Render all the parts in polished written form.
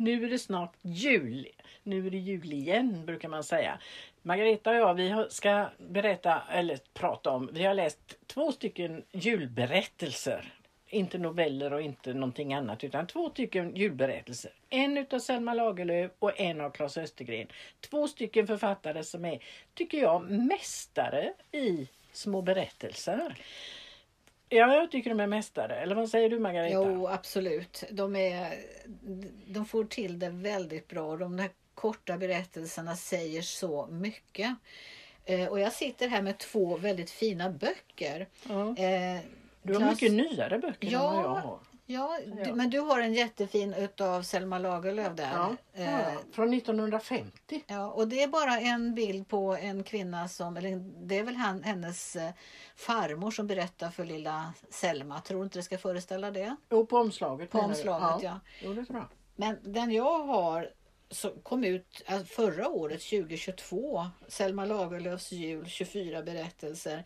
nu är det snart jul. Nu är det jul igen, brukar man säga. Margareta och jag, ska berätta, eller prata om, vi har läst 2 stycken julberättelser. Inte noveller och inte någonting annat, utan 2 stycken julberättelser. En utav Selma Lagerlöf och en av Claes Östergren. 2 stycken författare som är, tycker jag, mästare i små berättelser. Ja, jag tycker de är mästare. Eller vad säger du, Margareta? Jo, absolut. De får till det väldigt bra. De här korta berättelserna säger så mycket. Och jag sitter här med 2 väldigt fina böcker. Ja. Du har mycket nyare böcker än vad jag har. Ja, men du har en jättefin utav Selma Lagerlöf där. Ja, från 1950. Ja, och det är bara en bild på en kvinna det är väl hennes farmor som berättar för lilla Selma. Tror du inte det ska föreställa det? Jo, på omslaget. På omslaget, ja. Jo, det tror jag. Men den jag har kom ut förra året, 2022. Selma Lagerlöfs jul, 24 berättelser.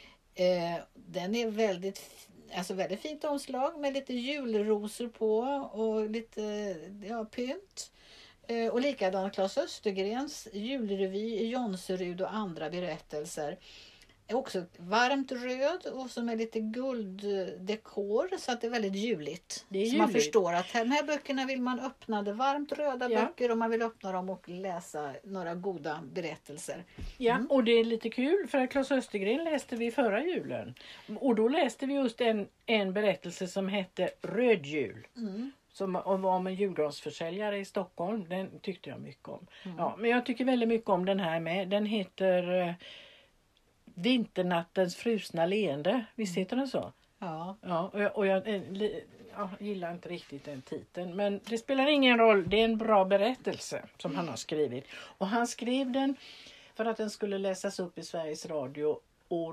Den är väldigt fint omslag med lite julrosor på och lite pynt. Och likadant Claes Östergrens julrevy i Jonserud och andra berättelser. Är också varmt röd och som är lite gulddekor, så att det är väldigt juligt. Det är så man förstår att de här böckerna vill man öppna, det varmt röda böcker, och man vill öppna dem och läsa några goda berättelser. Ja, och det är lite kul för att Claes Östergren läste vi förra julen. Och då läste vi just en berättelse som hette Röd jul. Som var om en julgransförsäljare i Stockholm. Den tyckte jag mycket om. Ja, men jag tycker väldigt mycket om den här med. Den heter Vinternattens frusna leende. Visst heter den så? Ja. Ja, och jag gillar inte riktigt den titeln. Men det spelar ingen roll. Det är en bra berättelse som han har skrivit. Och han skrev den för att den skulle läsas upp i Sveriges Radio år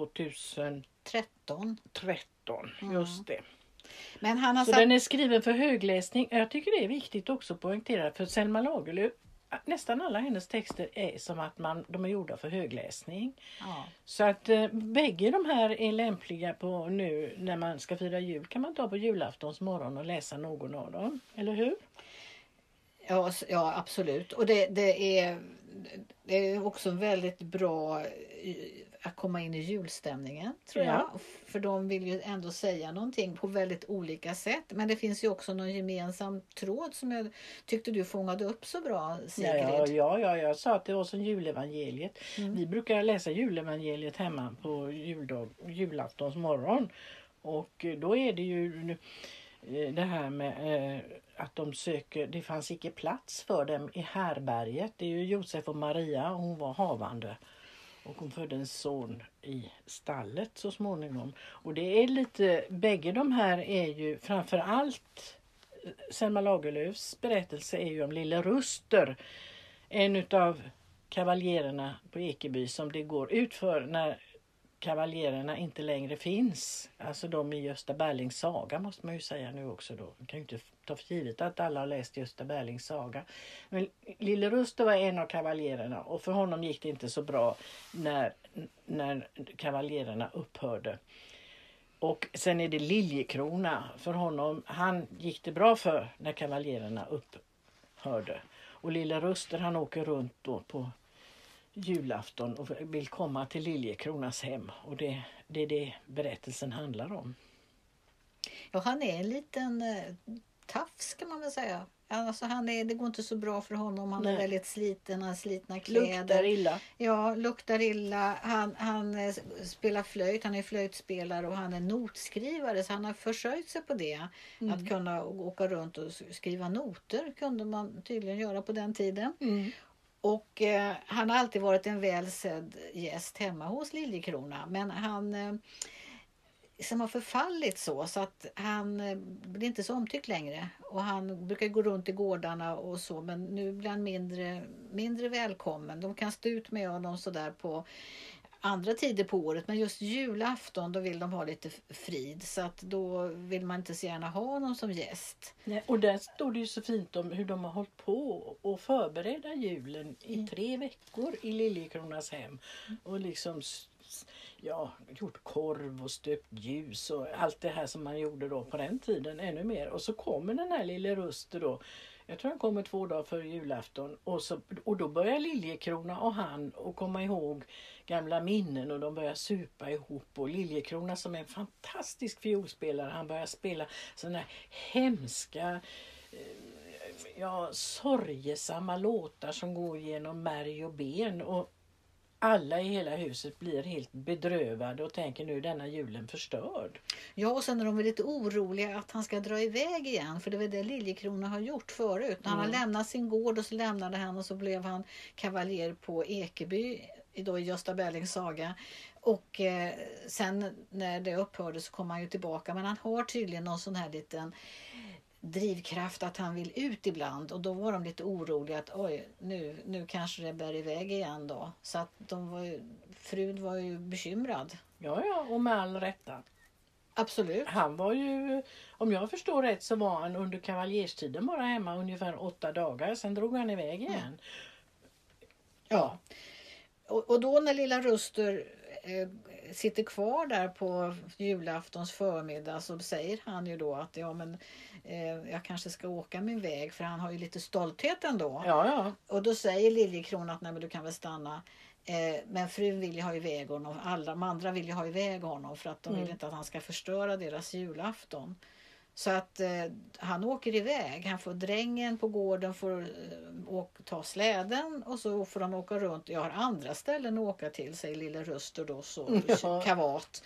2013. Just det. Men han har så den är skriven för högläsning. Jag tycker det är viktigt också att poängtera, för Selma Lagerlöf, nästan alla hennes texter är som att de är gjorda för högläsning. Ja. Så att bägge de här är lämpliga på nu när man ska fira jul. Kan man ta på julaftons morgon och läsa någon av dem, eller hur? Ja, absolut. Och det är också väldigt bra att komma in i julstämningen, tror jag. För de vill ju ändå säga någonting på väldigt olika sätt. Men det finns ju också någon gemensam tråd som jag tyckte du fångade upp så bra, Sigrid. Ja, jag sa att det var som julevangeliet. Vi brukar läsa julevangeliet hemma på julaftons morgon. Och då är det ju det här med att de söker, det fanns inte plats för dem i härberget. Det är ju Josef och Maria, och hon var havande. Och hon födde en son i stallet så småningom. Och det är lite, bägge de här är ju framförallt, Selma Lagerlöfs berättelse är ju om Lille Ruster. En utav kavaljererna på Ekeby som det går ut för när kavaljererna inte längre finns. Alltså de i Gösta Berlings saga måste man ju säga nu också då. Man kan ju inte ta för givet att alla har läst Gösta Berlings saga. Men Lille Ruster var en av kavaljererna, och för honom gick det inte så bra när kavaljererna upphörde. Och sen är det Liljekrona. För honom, han gick det bra för när kavaljererna upphörde. Och Lille Ruster, han åker runt då på julafton och vill komma till Liljekronas hem. Och det är det berättelsen handlar om. Ja, han är en liten tafs kan man väl säga. Alltså det går inte så bra för honom. Han är väldigt sliten, han har slitna kläder. Luktar illa. Ja, luktar illa. Han spelar flöjt, han är flöjtspelare och han är notskrivare. Så han har försörjt sig på det. Att kunna åka runt och skriva noter kunde man tydligen göra på den tiden. Och han har alltid varit en välsedd gäst hemma hos Liljekrona. Men han som har förfallit så att han blir inte så omtyckt längre. Och han brukar gå runt i gårdarna och så. Men nu blir han mindre välkommen. De kan stå ut med honom sådär på andra tider på året. Men just julafton då vill de ha lite frid. Så att då vill man inte så gärna ha honom som gäst. Nej, och där står det ju så fint om hur de har hållit på och förbereda julen i 3 veckor i Liljekronas hem. Och liksom gjort korv och stöpt ljus och allt det här som man gjorde då på den tiden ännu mer. Och så kommer den här Lille Ruster då. Jag tror han kommer 2 dagar före julafton. Och då börjar Liljekrona och han att komma ihåg gamla minnen och de börjar supa ihop. Och Liljekrona som är en fantastisk fiolspelare, han börjar spela sådana här hemska, sorgesamma låtar som går genom märg och ben. Och alla i hela huset blir helt bedrövade och tänker nu är denna julen förstörd. Ja, och sen är de väl lite oroliga att han ska dra iväg igen. För det var det Liljekrona har gjort förut. När han har lämnat sin gård och så lämnade han och så blev han kavaljer på Ekeby då i Gösta Berlings saga. Och sen när det upphörde så kom han ju tillbaka. Men han har tydligen någon sån här liten drivkraft att han vill ut ibland. Och då var de lite oroliga att oj, nu kanske det bär iväg igen då. Så att frun var ju bekymrad. Ja, och med all rätta. Absolut. Han var ju, om jag förstår rätt så var han under kavaljerstiden bara hemma ungefär 8 dagar. Sen drog han iväg igen. Ja. Och då när lilla Ruster sitter kvar där på julaftons förmiddag så säger han ju då att jag kanske ska åka min väg, för han har ju lite stolthet ändå. Ja. Och då säger Liljekrona att nej, men du kan väl stanna. Men frun vill ju ha iväg honom. De andra vill ju ha iväg honom för att de vill inte att han ska förstöra deras julafton. Så att han åker iväg. Han får drängen på gården får ta släden och så får de åka runt. Jag har andra ställen att åka till, säger lilla Ruster då, så kavat.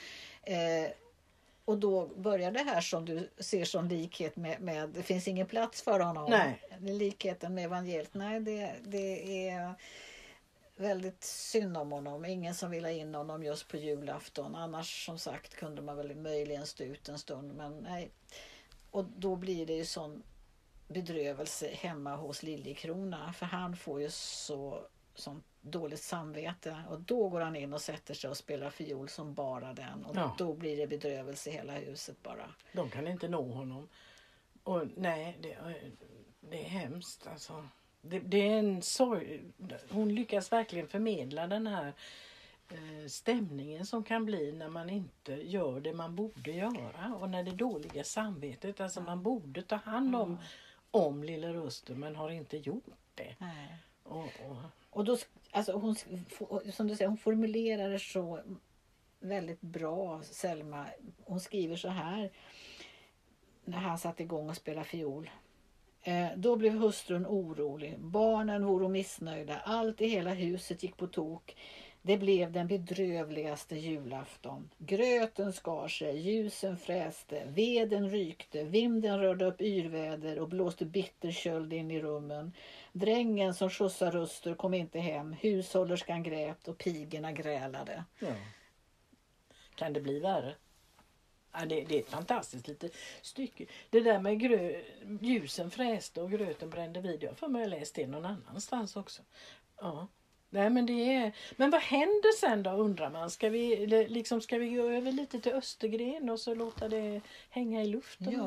Och då börjar det här som du ser som likhet med det finns ingen plats för honom. Nej. Likheten med evangeliet. Nej, det är väldigt synd om honom. Ingen som vill ha in honom just på julafton. Annars som sagt kunde man väl möjligen stå ut en stund. Men nej. Och då blir det ju sån bedrövelse hemma hos Liljekrona. För han får ju sånt dåligt samvete. Och då går han in och sätter sig och spelar fiol som bara den. Och då blir det bedrövelse i hela huset bara. De kan inte nå honom. Och nej, det är hemskt alltså. Det är en sorg. Hon lyckas verkligen förmedla den här stämningen som kan bli när man inte gör det man borde göra. Och när det dåliga samvetet, alltså man borde ta hand om lilla Ruster men har inte gjort det. Nej. Och då, alltså hon, som du säger, hon formulerar det så väldigt bra, Selma. Hon skriver så här när han satt igång och spelade fiol. Då blev hustrun orolig. Barnen vore missnöjda. Allt i hela huset gick på tok. Det blev den bedrövligaste julafton. Gröten skar sig, ljusen fräste, veden rykte, vinden rörde upp yrväder och blåste bitter köld in i rummen. Drängen som skjutsade Ruster kom inte hem, hushållerskan grät och pigorna grälade. Ja. Kan det bli värre? Ja, det är ett fantastiskt litet stycke. Det där med ljusen fräste och gröten brände vid. Jag får mig läst det någon annanstans också. Ja. Nej, men vad händer sen då, undrar man? Ska vi gå över lite till Östergren och så låta det hänga i luften? Ja,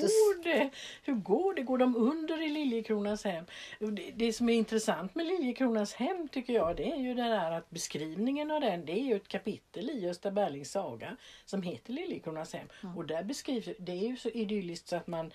Hur går det? Går de under i Liljekronas hem? Det som är intressant med Liljekronas hem tycker jag, det är ju det där att beskrivningen av den, det är ju ett kapitel i Gösta Berlings saga som heter Liljekronas hem. Och där beskrivs, det är ju så idylliskt så att man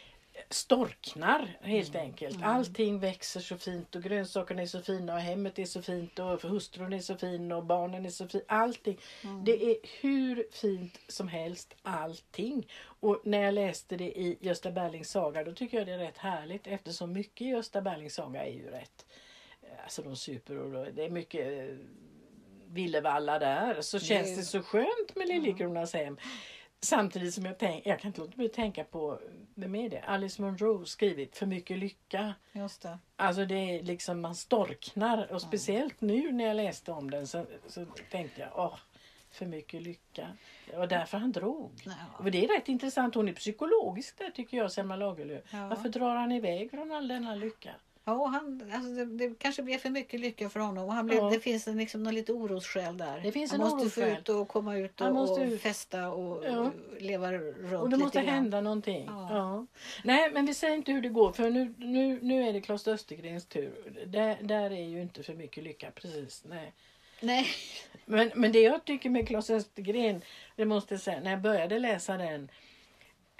storknar helt enkelt. Allting växer så fint och grönsakerna är så fina och hemmet är så fint och hustrun är så fin och barnen är så fina. Allting. Det är hur fint som helst allting. Och när jag läste det i Gösta Berlings saga, då tycker jag det är rätt härligt eftersom mycket i Gösta Berlings saga är ju rätt. Alltså de super och det är mycket Villevalla där. Så känns det så skönt med Liljekronas hem. Samtidigt som jag kan inte låta bli att tänka på, vem är det? Alice Munro skrivit För mycket lycka. Just det. Alltså det är liksom, man storknar. Och speciellt nu när jag läste om den så tänkte jag, för mycket lycka. Och därför han drog. Ja. Och det är rätt intressant. Hon är psykologisk där tycker jag, Selma Lagerlöf. Ja. Varför drar han iväg från all denna lycka? Ja, det kanske blev för mycket lycka för honom. Och det finns liksom någon lite orosskäl där. Det finns han en måste orosskäl. få ut och komma ut och festa och leva runt. Och det måste lite hända någonting. Ja. Nej, men vi säger inte hur det går. För nu är det Klas Östergrens tur. Där är ju inte för mycket lycka. Precis, nej. Men det jag tycker med Klas Östergren, det måste jag säga, när jag började läsa den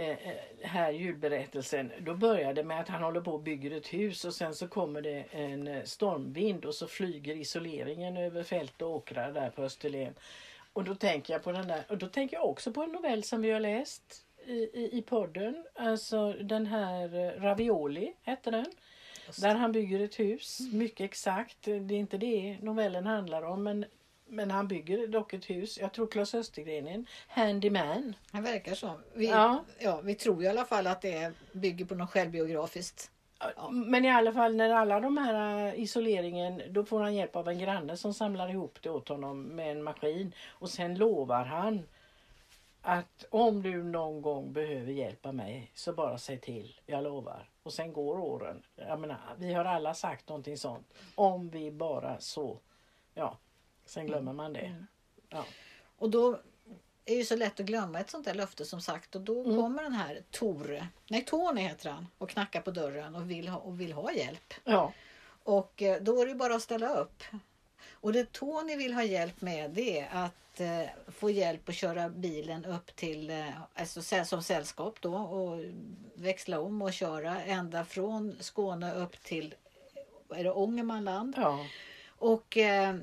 här julberättelsen, då börjar det med att han håller på och bygger ett hus och sen så kommer det en stormvind och så flyger isoleringen över fält och åkrar där på Österlen. Och då tänker jag på den där, och då tänker jag också på en novell som vi har läst i podden, alltså den här Ravioli heter den. Där han bygger ett hus, mycket exakt, det är inte det novellen handlar om, men han bygger dock ett hus. Jag tror Claes Östergren är en handyman. Han verkar så. Vi tror i alla fall att det bygger på något självbiografiskt. Ja. Men i alla fall när alla de här isoleringen, då får han hjälp av en granne som samlar ihop det åt honom med en maskin. Och sen lovar han att om du någon gång behöver hjälpa mig så bara säg till, jag lovar. Och sen går åren. Jag menar, vi har alla sagt någonting sånt. Om vi bara så, ja, sen glömmer man det. Ja. Och då är det ju så lätt att glömma ett sånt där löfte som sagt. Och då kommer den här Tony heter han, och knackar på dörren och vill ha hjälp. Ja. Och då är det bara att ställa upp. Och det Tony vill ha hjälp med, det är att få hjälp att köra bilen upp till, alltså som sällskap då, och växla om och köra ända från Skåne upp till Ångermanland. Ja. Och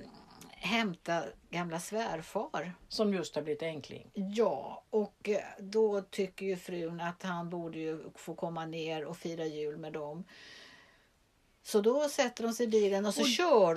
hämta gamla svärfar. Som just har blivit enkling. Ja, och då tycker ju frun att han borde ju få komma ner och fira jul med dem. Så då sätter de sig i bilen och så kör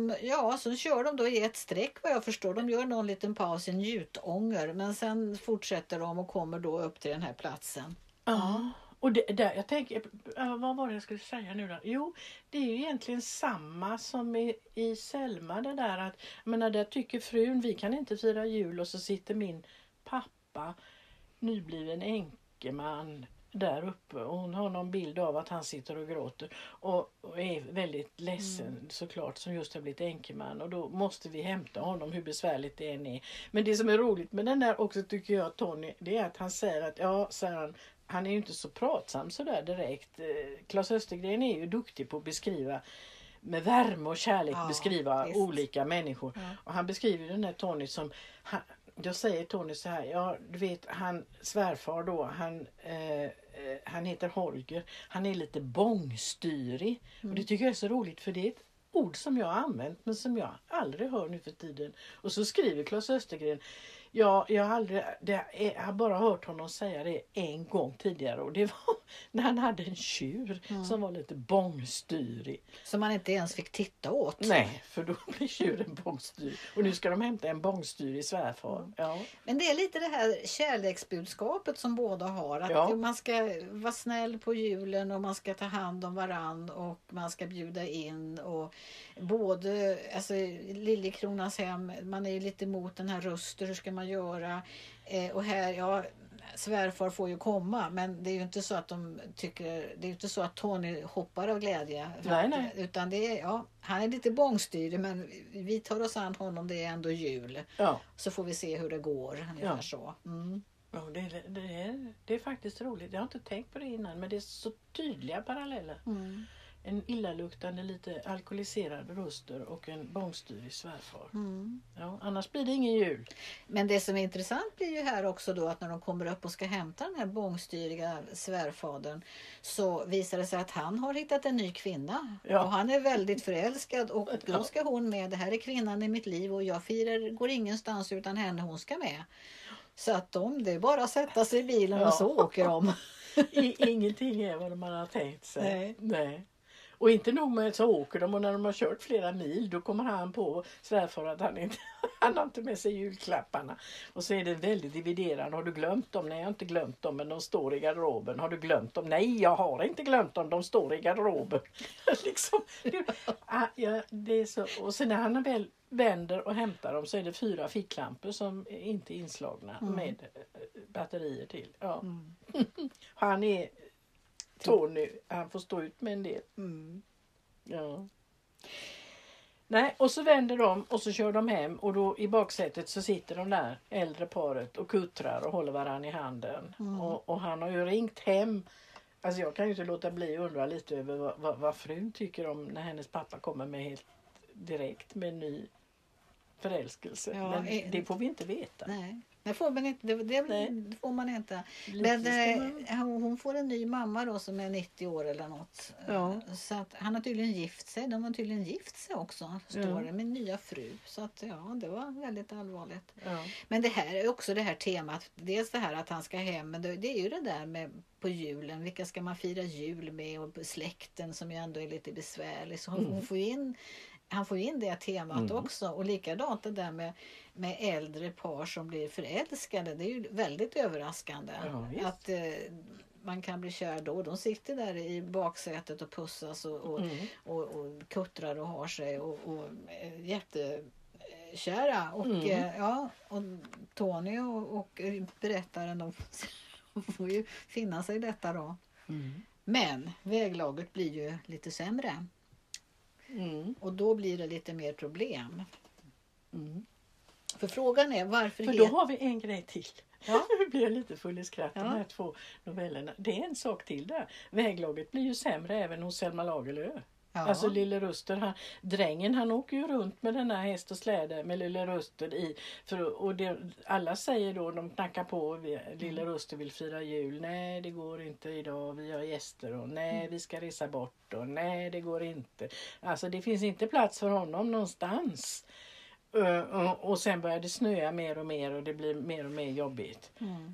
de då i ett streck vad jag förstår. De gör någon liten paus i Njutånger, men sen fortsätter de och kommer då upp till den här platsen. Ja. Och jag tänker, vad var det jag skulle säga nu då? Jo, det är ju egentligen samma som i Selma det där att, jag menar, där tycker frun, vi kan inte fira jul, och så sitter min pappa, nybliven änkeman, där uppe och hon har någon bild av att han sitter och gråter och är väldigt ledsen såklart, som just har blivit änkeman, och då måste vi hämta honom hur besvärligt det än är. Men det som är roligt med den där också tycker jag, Tony, det är att han säger att säger han är ju inte så pratsam så där direkt. Claes Östergren är ju duktig på att beskriva med värme och kärlek, beskriva olika människor. Ja. Och han beskriver den där Tony som, då säger Tony så här, du vet, han svärfar då, han heter Holger, han är lite bångstyrig. Och det tycker jag är så roligt, för det är ett ord som jag har använt men som jag aldrig hör nu för tiden. Och så skriver Claes Östergren, jag har bara hört honom säga det en gång tidigare, och det var när han hade en tjur som var lite bångstyrig. Som man inte ens fick titta åt. Nej, för då blir tjuren bångstyrig. Och nu ska de hämta en bångstyrig svärfar. Ja. Men det är lite det här kärleksbudskapet som båda har. Att man ska vara snäll på julen och man ska ta hand om varann och man ska bjuda in. Och både, alltså Liljekronans hem, man är ju lite emot den här rösten, hur ska man göra? Och här, svärfar får ju komma, men det är ju inte så att det är ju inte så att Tony hoppar av glädje. Nej. Utan det är, han är lite bångstyrig, men vi tar oss an honom, det är ändå jul. Ja. Så får vi se hur det går. Ungefär så. Mm. Ja, det är faktiskt roligt. Jag har inte tänkt på det innan, men det är så tydliga paralleller. Mm. En illaluktande, lite alkoholiserad röster och en bångstyrig svärfar. Mm. Ja, annars blir det ingen jul. Men det som är intressant blir ju här också då, att när de kommer upp och ska hämta den här bångstyriga svärfadern, så visar det sig att han har hittat en ny kvinna. Ja. Och han är väldigt förälskad, och då ska hon med. Det här är kvinnan i mitt liv och jag går ingenstans utan henne, hon ska med. Så att det är bara att sätta sig i bilen och så åker de. Ingenting är vad man har tänkt sig. Nej. Och inte nog med så åker de, och när de har kört flera mil då kommer han på svärfar att han har inte med sig julklapparna. Och så är det väldigt dividerande. Har du glömt dem? Nej, jag har inte glömt dem, men de står i garderoben. Har du glömt dem? Nej, jag har inte glömt dem, de står i garderoben. Liksom. Det är så. Och sen när han väl vänder och hämtar dem så är det 4 ficklampor som inte är inslagna med batterier till. Ja. Mm. Han är Tony, han får stå ut med en del. Mm. Ja. Nej, och så vänder de och så kör de hem, och då i baksätet så sitter de där äldre paret och kuttrar och håller varandra i handen. Mm. Och han har ju ringt hem. Alltså jag kan ju inte låta bli att undra lite över vad frun tycker om när hennes pappa kommer med helt direkt med en ny förälskelse. Ja, Men det får vi inte veta. Nej. Det får man inte. Det får man inte. Men hon får en ny mamma då som är 90 år eller något. Ja. Så att han har tydligen gift sig. De har tydligen gift sig också. Står det med nya fru. Så att det var väldigt allvarligt. Ja. Men det här är också det här temat. Dels det här att han ska hem. Men det är ju det där med på julen. Vilka ska man fira jul med? Och släkten som ju ändå är lite besvärlig. Så hon får ju han får ju in det temat också. Och likadant det där med äldre par som blir förälskade. Det är ju väldigt överraskande. Ja, att man kan bli kär då. De sitter där i baksätet och pussas och kuttrar och har sig. Och jättekära. Och Tony och berättaren de får ju finna sig i detta då. Men väglaget blir ju lite sämre. Och då blir det lite mer problem. För frågan är varför... För då har vi en grej till. Ja. Nu blir jag lite full i skratt. De här 2 novellerna. Det är en sak till där. Väglaget blir ju sämre även hos Selma Lagerlöf. Ja. Alltså Lille Ruster, drängen han åker ju runt med den här häst och släde med Lille Ruster i. Alla säger då, de knackar på, Lille Ruster vill fira jul. Nej, det går inte idag, vi har gäster. Och nej, vi ska resa bort. Och nej, det går inte. Alltså det finns inte plats för honom någonstans. Och sen börjar det snöa mer och mer och det blir mer och mer jobbigt.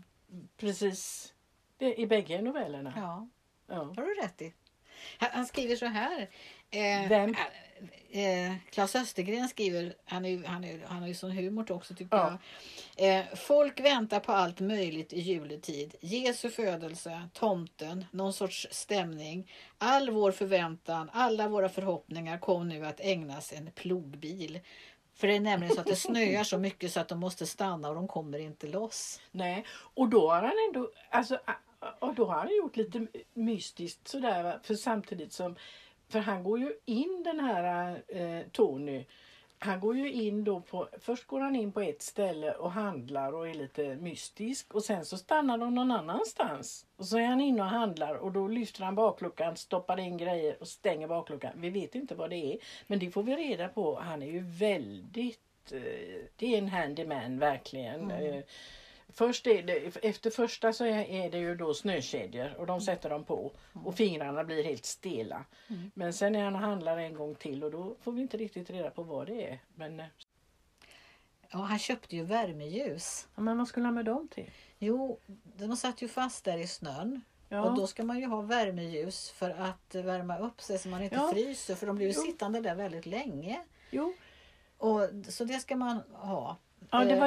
Precis det, i bägge novellerna. Ja, Ja. har du rätt i. Han skriver så här. Vem? Claes Östergren skriver, han har ju sån humor också tycker jag. Folk väntar på allt möjligt i juletid. Jesu födelse, tomten, någon sorts stämning. All vår förväntan, alla våra förhoppningar kom nu att ägnas en plogbil. För det är nämligen så att det snöar så mycket så att de måste stanna och de kommer inte loss. Nej, och då har han ändå, alltså, och då har han gjort lite mystiskt sådär, för samtidigt som, för han går ju in den här Tony, han går ju in då först går han in på ett ställe och handlar och är lite mystisk och sen så stannar de någon annanstans. Och så är han inne och handlar och då lyfter han bakluckan, stoppar in grejer och stänger bakluckan. Vi vet inte vad det är, men det får vi reda på. Han är ju väldigt, det är en handyman verkligen. Efter första så är det ju då snökedjor och de sätter dem på och fingrarna blir helt stela. Men sen är han och handlar en gång till och då får vi inte riktigt reda på vad det är. Men, ja, han köpte ju värmeljus. ja, men vad skulle han med dem till? Jo, de satt ju fast där i snön. Ja. Och då ska man ju ha värmeljus för att värma upp sig så man inte fryser. För de blir ju sittande där väldigt länge. Jo. Och, så det ska man ha. Ja, det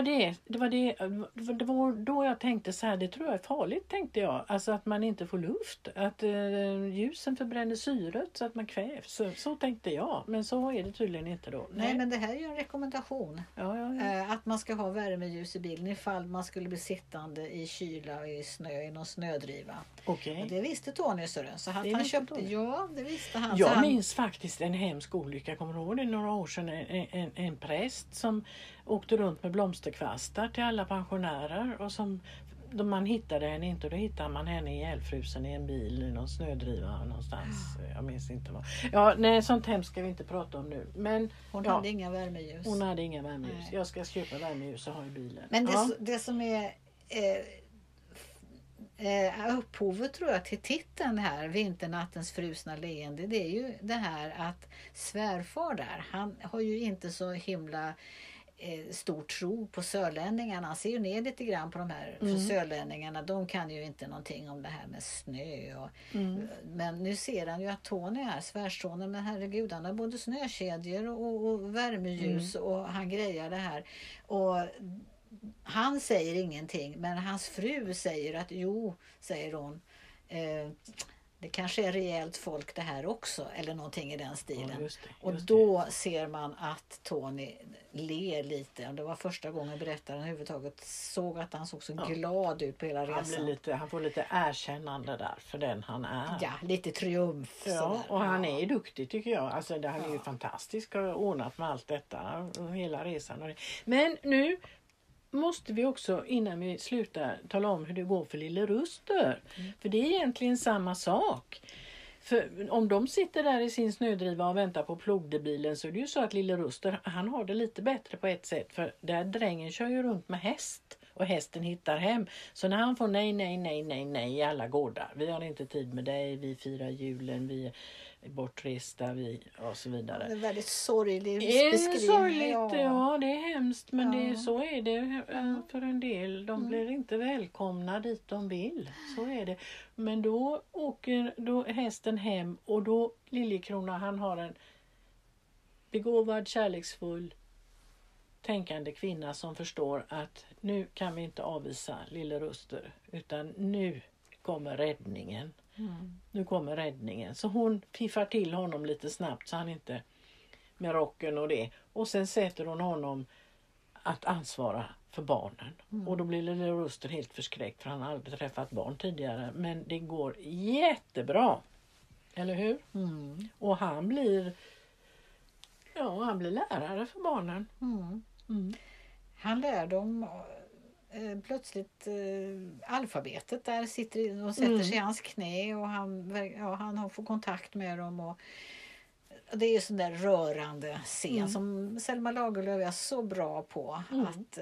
var då jag tänkte så här, det tror jag är farligt tänkte jag. Alltså att man inte får luft. Att ljusen förbränner syret så att man kvävs. Så tänkte jag. Men så är det tydligen inte då. Nej, men det här är ju en rekommendation. Ja. Att man ska ha värmeljus i bilen ifall man skulle bli sittande i kyla och i snö, i någon snödriva. Okej. Och det visste Tony Sören. Så Det han visste köpte, Tony. ja det visste han. Jag minns faktiskt en hemsk olycka. Kommer du ihåg det några år sedan? En präst som åkte runt med blomsterkvastar till alla pensionärer och som då man hittade henne inte, då hittade man henne ihjälfrusen i en bil i någon snödriva någonstans. Jag minns inte vad. Ja, nej, sånt hemskt ska vi inte prata om nu. Men hon hade inga värmeljus. Hon hade inga värmeljus. Nej. Jag ska köpa värmeljus och ha i bilen. Men det som är upphovet tror jag till titeln här, Vinternattens frusna leende, det är ju det här att svärfar där, han har ju inte så himla stor tro på sörlänningarna. Han ser ju ner lite grann på de här för sörlänningarna. De kan ju inte någonting om det här med snö. Men nu ser han ju att Tony är svärsonen. Men herregud, han har både snökedjor och värmeljus och han grejar det här. Och han säger ingenting, men hans fru säger att jo, säger hon, det kanske är rejält folk det här också, eller någonting i den stilen. Ja, just det. Och då ser man att Tony ler lite. Det var första gången berättaren överhuvudtaget såg att han såg så glad ut på hela resan. Han får lite erkännande där för den han är. Ja, lite triumf. Ja, och han är duktig tycker jag. Alltså, han är ju fantastisk och har ordnat med allt detta. Hela resan. Men nu måste vi också innan vi slutar tala om hur det går för Lille Ruster. För det är egentligen samma sak. För om de sitter där i sin snödriva och väntar på plogdebilen, så är det ju så att lille Ruster, han har det lite bättre på ett sätt. För där drängen kör ju runt med häst och hästen hittar hem. Så när han får nej i alla gårdar. Vi har inte tid med dig, vi firar julen, vi är bortresta, vi och så vidare. Det är väldigt sorglig Är det beskrivning. sorgligt? Ja. Ja, det är hemskt, men Ja. så är det för en del. De blir inte välkomna dit de vill. Så är det. Men då åker hästen hem, och då Liljekrona, han har en begåvad, kärleksfull, tänkande kvinna som förstår att nu kan vi inte avvisa lille Ruster, utan nu kommer räddningen. Nu kommer räddningen. Så hon fiffar till honom lite snabbt, så han inte med rocken och det. Och sen sätter hon honom att ansvara för barnen. Och då blir lille Ruster helt förskräckt, för han har aldrig träffat barn tidigare. Men det går jättebra. Eller hur? Och han blir lärare för barnen. Han lär dem plötsligt alfabetet där sitter och sätter sig i hans knä, och han får kontakt med dem, och det är ju sån där rörande scen som Selma Lagerlöf är så bra på att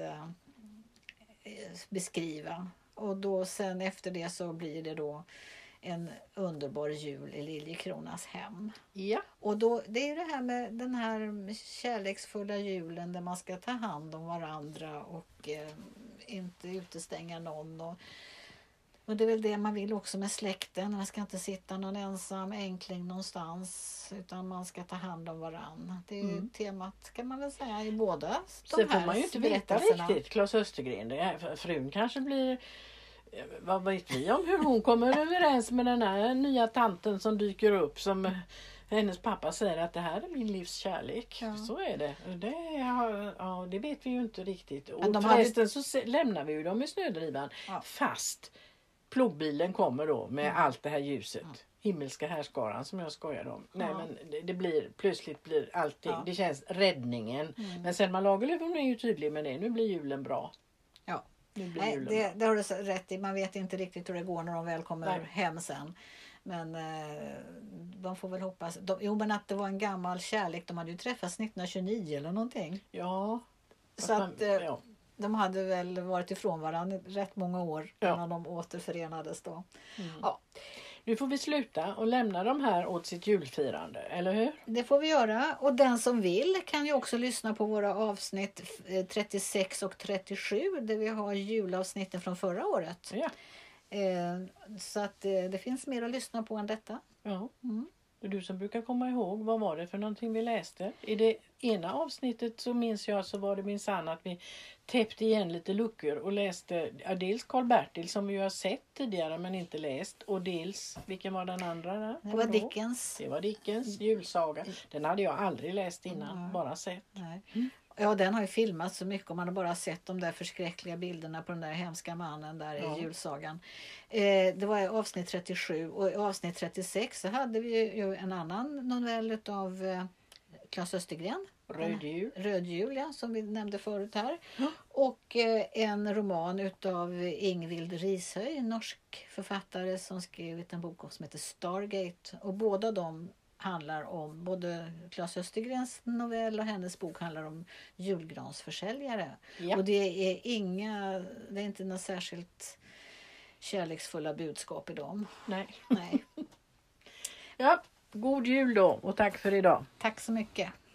beskriva. Och då sen efter det så blir det då en underbar jul i Liljekronas hem. Ja. Och då, det är det här med den här kärleksfulla julen där man ska ta hand om varandra och inte utestänga någon. Och det är väl det man vill också med släkten. Man ska inte sitta någon ensam enkling någonstans, utan man ska ta hand om varandra. Det är ju temat, kan man väl säga, i båda de Sen här får man ju inte veta berättelserna. riktigt. Claes Östergren, frun kanske blir... Vad vet vi om hur hon kommer överens med den här nya tanten som dyker upp, som hennes pappa säger att det här är min livs kärlek. Ja. Så är det. Det vet vi ju inte riktigt. Och de förresten så lämnar vi ju dem i snödrivan. Ja. Fast plogbilen kommer då med allt det här ljuset. Himmelska härskaran som jag skojade om. Nej, men plötsligt blir allting. Det känns räddningen. Men Selma Lagerlöf, hon är ju tydlig med det. Nu blir julen bra. Ja. Nu blir Nej, julen bra. det har du rätt i. Man vet inte riktigt hur det går när de väl kommer hem sen. Men de får väl hoppas. Men att det var en gammal kärlek. De hade ju träffats 1929 eller någonting. Ja. Så att de hade väl varit ifrån varandra rätt många år innan de återförenades då. Ja. Nu får vi sluta och lämna de här åt sitt julfirande, eller hur? Det får vi göra. Och den som vill kan ju också lyssna på våra avsnitt 36 och 37 där vi har julavsnitten från förra året. Ja. Så att det finns mer att lyssna på än detta. Ja. Och du som brukar komma ihåg, vad var det för någonting vi läste? I det ena avsnittet så minns jag, så var det minsann att vi täppte igen lite luckor och läste dels Karl-Bertil som vi ju har sett tidigare men inte läst, och dels, vilken var den andra där? Det var Dickens. Det var Dickens julsaga. Den hade jag aldrig läst innan, bara sett. Nej. Ja, den har ju filmats så mycket och man har bara sett de där förskräckliga bilderna på den där hemska mannen där i julsagan. Det var avsnitt 37, och i avsnitt 36 så hade vi ju en annan novell av Claes Östergren. Rödjul, ja, som vi nämnde förut här. Och en roman utav Ingvild Rishöj, en norsk författare som skrivit en bok som heter Stargate. Och båda de handlar om, både Claes Östergrens novell och hennes bok handlar om julgransförsäljare. Ja. Och det är inte något särskilt kärleksfulla budskap i dem. Nej. Nej. Ja, god jul då och tack för idag. Tack så mycket.